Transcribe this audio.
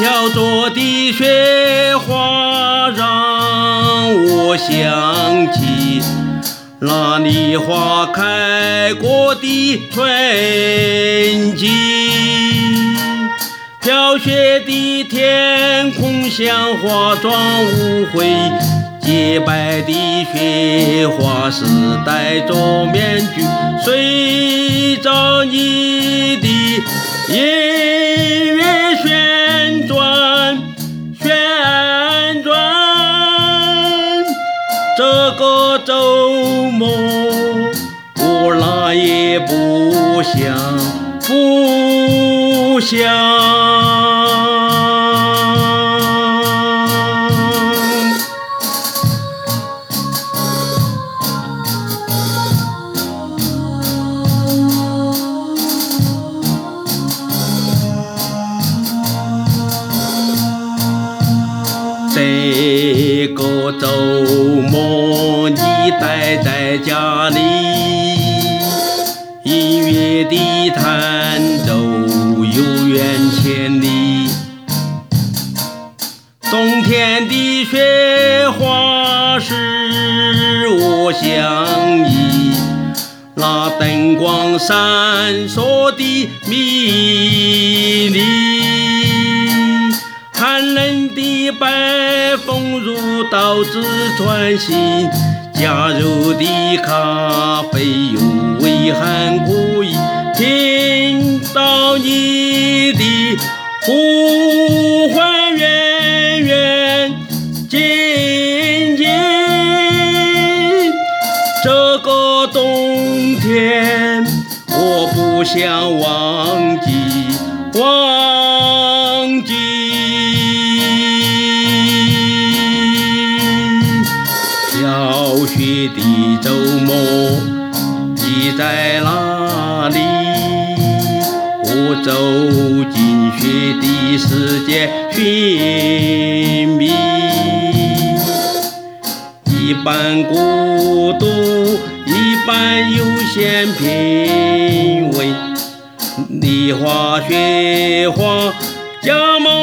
飘着的雪花让我想起那里花开过的春季，飘雪的天空像化妆舞会，洁白的雪花是戴着面具，随着你的音乐旋转旋转。这个周末我哪也不想不想。这个周末你待在家里，音乐的弹奏悠远千里，冬天的雪花使我想起那灯光闪烁的迷离，寒冷的北风如刀子穿心，加入的咖啡有微寒苦意，听到你的呼唤远远近近。这个冬天我不想忘记忘记。飘雪的周末你在哪里？我走进雪的世界寻觅，一半孤独一半悠闲品味，你花雪花加盟